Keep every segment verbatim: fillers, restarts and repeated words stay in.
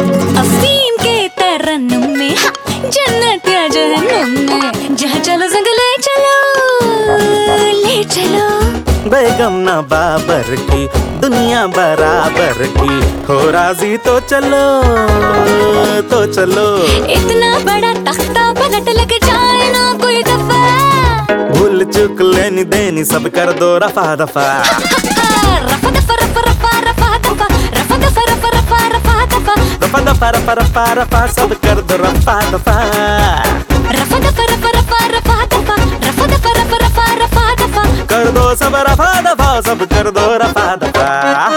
अफीम के तरन्नुम में, जन्नत या जहन्नुम में, जहाँ चलो संग ले चलो, ले चलो। बेगम ना बाबर की, दुनिया बराबर की, हो राजी तो चलो, तो चलो। इतना बड़ा तख्ता पलट लग जाए ना कोई दफा, भूल चुक लेनी देनी सब कर दो रफा दफा। रफा दफा रफा रफा रफा दफा, रफा दफा रफा रफा रफा दफा, रफा दफा रफा रफा रफा सब कर दो रफा दफा। रफा दफा रफा रफा रफा दफा, रफा दफा रफा रफा रफा दफा, कर दो सब रफा दफा, सब कर दो रफा दफा।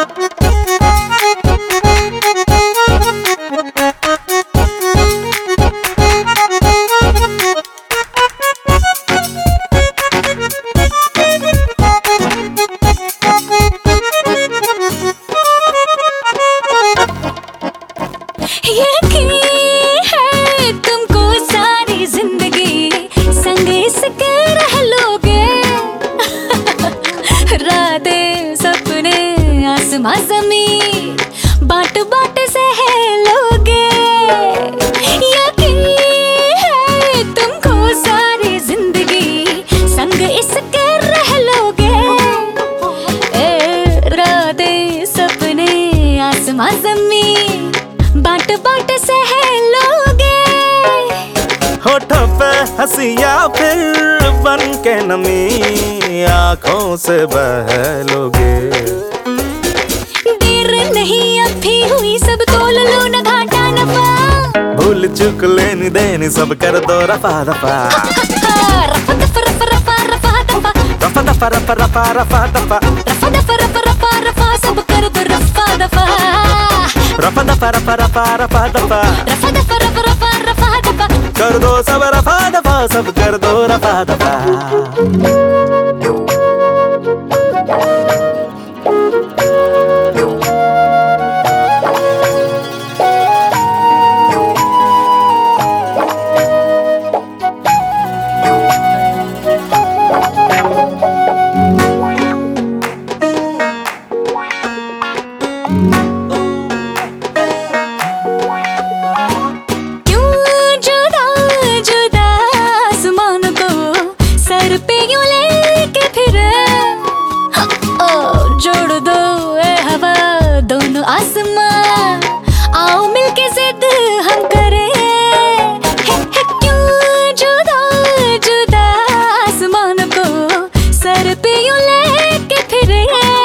यकीन है तुमको सारी जिंदगी संग इसके रह लोगे, रातें सपने आसमां ज़मीन बाट बाट सह लोगे। यकीन है तुमको सारी जिंदगी संग इसके रह लोगे, ए रातें सपने आसमां ज़मीन बाट बाट सह लोगे। होठों पे हंसिया फिर बन के नमी आँखों से बह लोगे। देर नहीं अब भी हुई सब तोल लो न घाटा नफा, भूल चुक लेनी देनी सब कर दो रफा दफा। रफा दफा रफा रफा रफा दफा, रफा दफा रफा रफा रफा दफा, रफा दफा रफा रफा रफा सब कर दो रफा दफा। रफा दफा रफा रफा रफा दफा, रफा दफा रफा रफा रफा दफा, कर दो सब रफा दफा, सब कर दो रफा दफा। पे यूं लेके फिरे, ओ जोड़ दो ए हवा दोनों आसमां, आओ मिलके जिद हम करें। है, है क्यों जुदा जुदा आसमान को सर पे यूं लेके फिरे,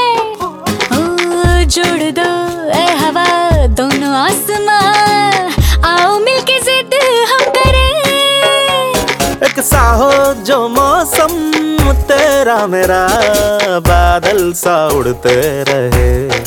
ओ जोड़ दो ए हवा दोनों आसमां, आओ मिलके जिद हम करें। एक सा हो जो मौसम तेरा मेरा, बादल सा उड़ते रहे।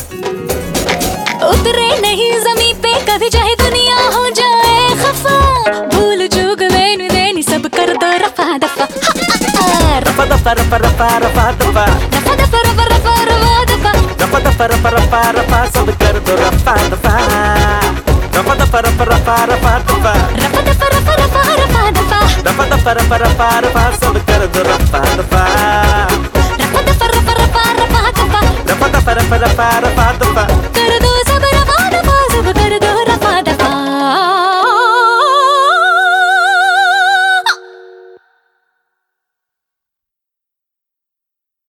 उतरे नहीं जमी पे कभी चाहे दुनिया हो जाए खफा, भूल चूक लेनी देनी सब कर दो रफा दफा। रफा दफा रफा रफा रफा दफा, रफा दफा रफा रफा रफा दफा, रफा दफा रफा रफा रफा सब कर दो रफा दफा। रफा दफा रफा रफा रफा दफा, रफा दफा रफा रफा रफा दफा, रफा दफा रफा रफा रफा।